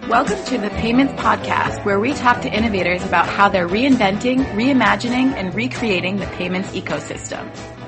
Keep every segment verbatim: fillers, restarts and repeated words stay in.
Welcome to the Payments Podcast, where we talk to innovators about how they're reinventing, reimagining, and recreating the payments ecosystem.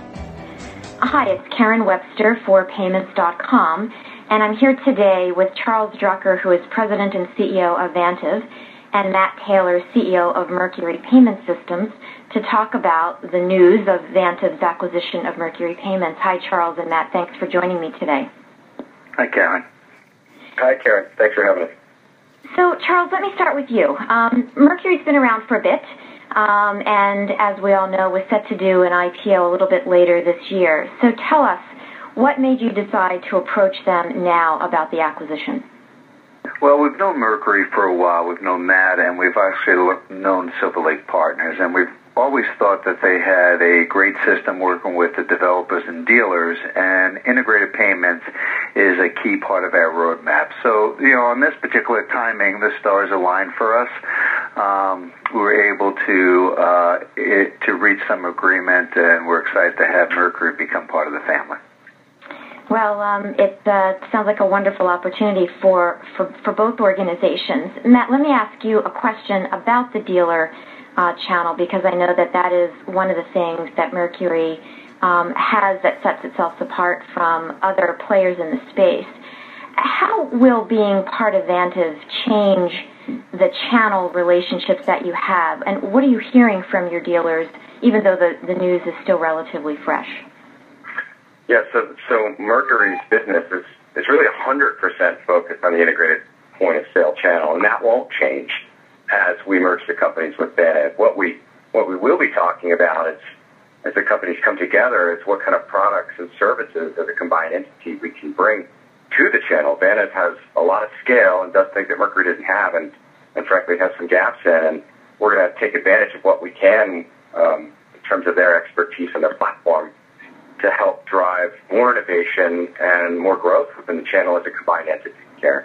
Hi, it's Karen Webster for Payments dot com, and I'm here today with Charles Drucker, who is President and C E O of Vantiv, and Matt Taylor, C E O of Mercury Payment Systems, to talk about the news of Vantiv's acquisition of Mercury Payments. Hi, Charles and Matt. Thanks for joining me today. Hi, Karen. Hi, Karen. Thanks for having us. So, Charles, let me start with you. Um, Mercury's been around for a bit, um, and as we all know, was set to do an I P O a little bit later this year. So tell us, what made you decide to approach them now about the acquisition? Well, we've known Mercury for a while. We've known Matt, and we've actually known Silver Lake Partners, and we've always thought that they had a great system working with the developers and dealers, and integrated payments is a key part of our roadmap. So, you know, on this particular timing, the stars aligned for us. Um, we were able to uh, it, to reach some agreement, and we're excited to have Mercury become part of the family. Well, um, it uh, sounds like a wonderful opportunity for, for, for both organizations. Matt, let me ask you a question about the dealer uh, channel, because I know that that is one of the things that Mercury um, has that sets itself apart from other players in the space. How will being part of Vantiv change the channel relationships that you have, and what are you hearing from your dealers, even though the, the news is still relatively fresh? Yeah, so so Mercury's business is, is really one hundred percent focused on the integrated point-of-sale channel, and that won't change as we merge the companies with Vantiv. What we what we will be talking about is, as the companies come together, is what kind of products and services as a combined entity we can bring to the channel. Vantiv has a lot of scale and does things that Mercury doesn't have, and, and frankly has some gaps in, and we're going to take advantage of what we can um, in terms of their expertise and their platform to help drive more innovation and more growth within the channel as a combined entity. Karen?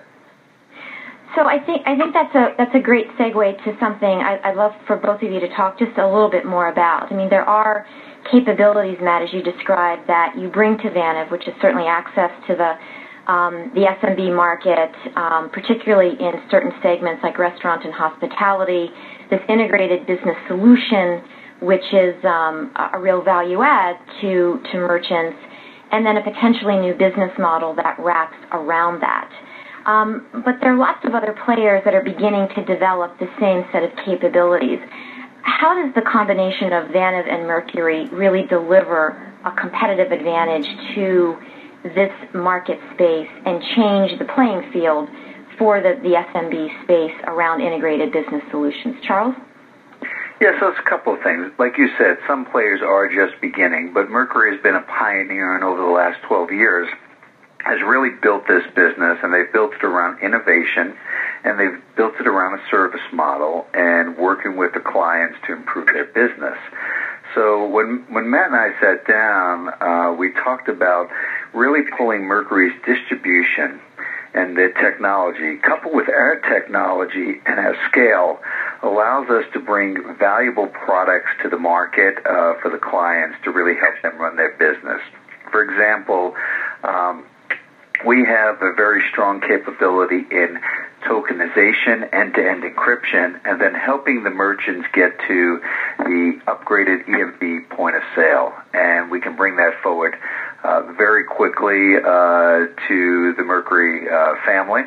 So I think I think that's a that's a great segue to something I, I'd love for both of you to talk just a little bit more about. I mean, there are capabilities, Matt, as you described, that you bring to Vantiv, which is certainly access to the um, the S M B market, um, particularly in certain segments like restaurant and hospitality, this integrated business solution, which is um, a real value add to, to merchants, and then a potentially new business model that wraps around that. Um, but there are lots of other players that are beginning to develop the same set of capabilities. How does the combination of Vantiv and Mercury really deliver a competitive advantage to this market space and change the playing field for the, the S M B space around integrated business solutions? Charles? Yeah, so it's a couple of things. Like you said, some players are just beginning, but Mercury has been a pioneer, and over the last twelve years has really built this business, and they've built it around innovation, and they've built it around a service model and working with the clients to improve their business. So when when Matt and I sat down, uh, we talked about really pulling Mercury's distribution and their technology, coupled with our technology and our scale, allows us to bring valuable products to the market uh, for the clients to really help them run their business. For example, um, we have a very strong capability in tokenization, end-to-end encryption, and then helping the merchants get to the upgraded E M V point of sale. And we can bring that forward uh, very quickly uh, to the Mercury uh, family.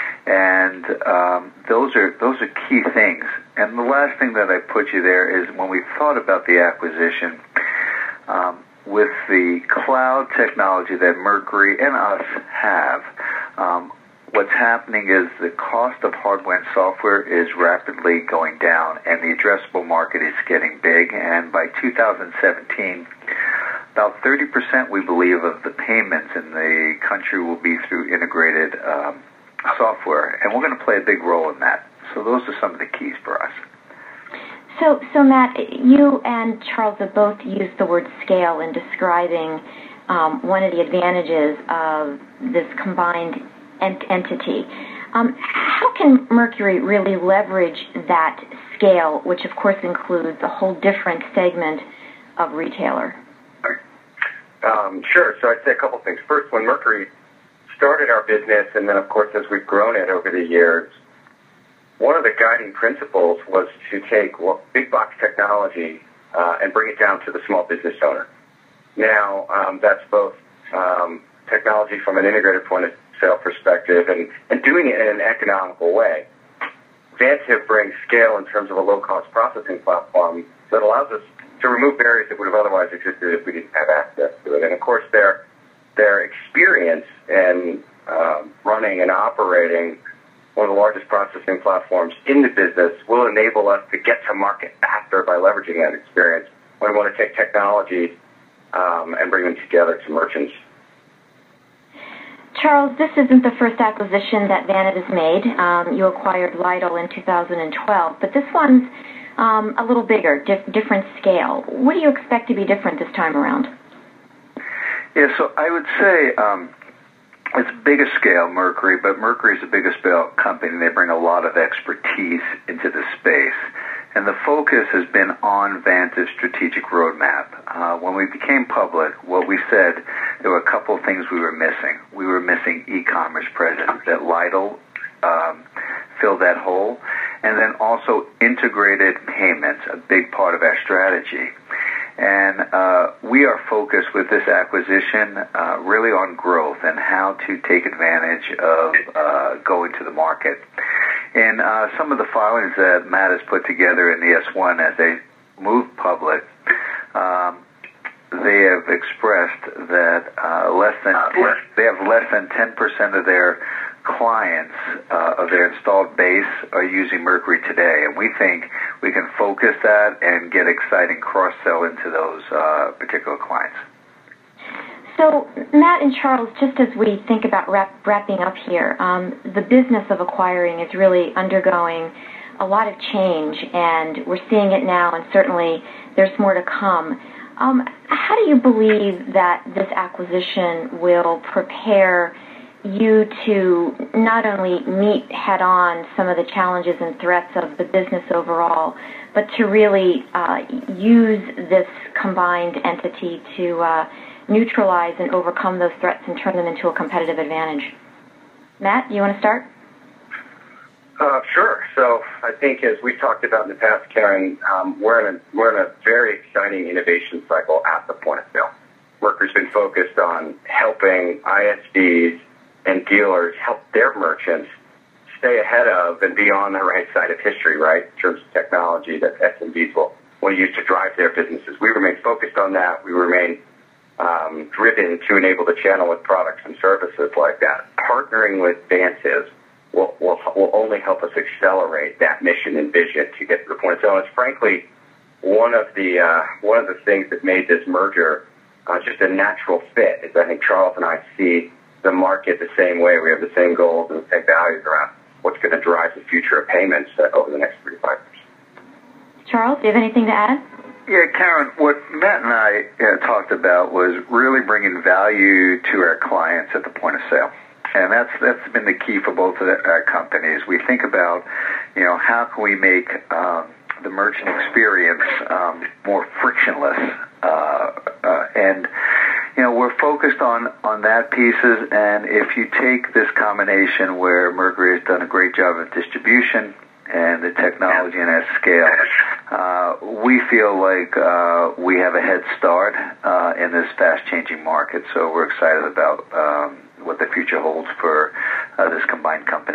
And um, those are those are key things. And the last thing that I put you there is when we thought about the acquisition, um, with the cloud technology that Mercury and us have, um, what's happening is the cost of hardware and software is rapidly going down, and the addressable market is getting big. And by two thousand seventeen, about thirty percent, we believe, of the payments in the country will be through integrated um, software, and we're going to play a big role in that. So those are some of the keys for us. So, so Matt, you and Charles have both used the word scale in describing um, one of the advantages of this combined ent- entity. Um, how can Mercury really leverage that scale, which of course includes a whole different segment of retailer? Um, sure. So I'd say a couple things. First, when Mercury started our business, and then, of course, as we've grown it over the years, one of the guiding principles was to take well, big box technology uh, and bring it down to the small business owner. Now, um, that's both um, technology from an integrated point of sale perspective and, and doing it in an economical way. Vantiv brings scale in terms of a low-cost processing platform that allows us to remove barriers that would have otherwise existed if we didn't have access to it. And, of course, their, their experience in um, running and operating one of the largest processing platforms in the business will enable us to get to market faster by leveraging that experience when we want to take technologies um, and bring them together to merchants. Charles, this isn't the first acquisition that Vantiv has made. Um, you acquired Lidl in two thousand twelve, but this one's um, a little bigger, dif- different scale. What do you expect to be different this time around? Yeah, so I would say um, it's bigger scale, Mercury, but Mercury's the biggest scale company. They bring a lot of expertise into the space. And the focus has been on Vantiv's strategic roadmap. Uh, when we became public, what we said, there were a couple of things we were missing. We were missing e-commerce presence, that Lidl um, filled that hole, and then also integrated payments, a big part of our strategy. And uh, we are focused with this acquisition uh, really on growth and how to take advantage of uh, going to the market. In uh, some of the filings that Matt has put together in the S one as they move public, um, they have expressed that uh, less than ten, they have less than ten percent of their clients uh, of their installed base are using Mercury today, and we think we can focus that and get exciting cross-sell into those uh, particular clients. So, Matt and Charles, just as we think about wrap, wrapping up here, um, the business of acquiring is really undergoing a lot of change, and we're seeing it now, and certainly there's more to come. Um, how do you believe that this acquisition will prepare you to not only meet head-on some of the challenges and threats of the business overall, but to really uh, use this combined entity to uh, neutralize and overcome those threats and turn them into a competitive advantage? Matt, do you want to start? Uh, sure. So I think, as we talked about in the past, Karen, um, we're in a we're in a very exciting innovation cycle at the point of sale. Mercury's been focused on helping I S Vs and dealers help their merchants stay ahead of and be on the right side of history, right, in terms of technology that S M Bs will, will use to drive their businesses. We remain focused on that. We remain um, driven to enable the channel with products and services like that. Partnering with Vantiv will, will, will only help us accelerate that mission and vision to get to the point of sale. And it's frankly one of the uh, one of the things that made this merger uh, just a natural fit. Is I think Charles and I see the market the same way. We have the same goals and the same values around what's going to drive the future of payments uh, over the next three to five years. Charles, do you have anything to add? Yeah, Karen, what Matt and I uh, talked about was really bringing value to our clients at the point of sale. And that's that's been the key for both of our companies. We think about, you know, how can we make um, the merchant experience um, more frictionless, uh, uh, and you know, we're focused on, on that pieces, and if you take this combination where Mercury has done a great job of distribution and the technology and at scale, uh, we feel like uh, we have a head start uh, in this fast-changing market, so we're excited about um, what the future holds for uh, this combined company.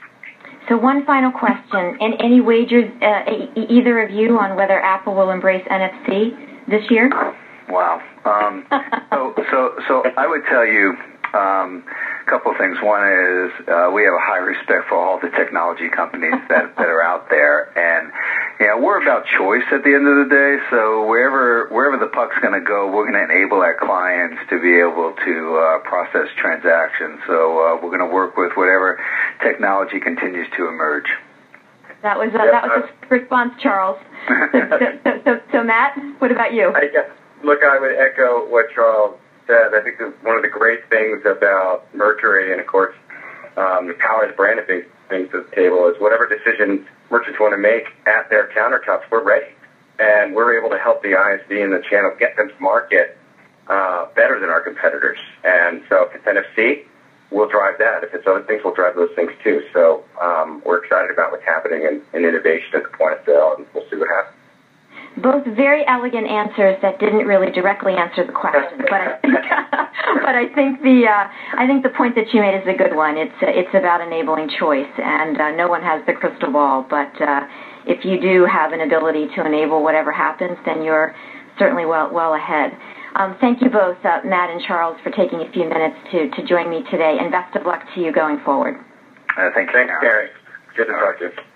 So one final question. And any wagers, uh, e- either of you, on whether Apple will embrace N F C this year? Wow. Um, so, so, so I would tell you um, a couple of things. One is uh, we have a high respect for all the technology companies that, that are out there, and you know, we're about choice at the end of the day. So wherever wherever the puck's going to go, we're going to enable our clients to be able to uh, process transactions. So uh, we're going to work with whatever technology continues to emerge. That was uh, that was a response, Charles. So, so, so, so, Matt, what about you? I guess. Look, I would echo what Charles said. I think that one of the great things about Mercury, and of course, um, the power of brand things, things to the table, is whatever decisions merchants want to make at their countertops, we're ready. And we're able to help the I S V and the channel get them to market uh, better than our competitors. And so if it's N F C, we'll drive that. If it's other things, we'll drive those things too. So um, we're excited about what's happening in, in innovation at the point of sale, and we'll see what happens. Both very elegant answers that didn't really directly answer the question, but I think, but I think the uh, I think the point that you made is a good one. It's uh, it's about enabling choice, and uh, no one has the crystal ball. But uh, if you do have an ability to enable whatever happens, then you're certainly well well ahead. Um, thank you both, uh, Matt and Charles, for taking a few minutes to, to join me today, and best of luck to you going forward. Uh, thanks, Thanks, Gary. Good to talk to you.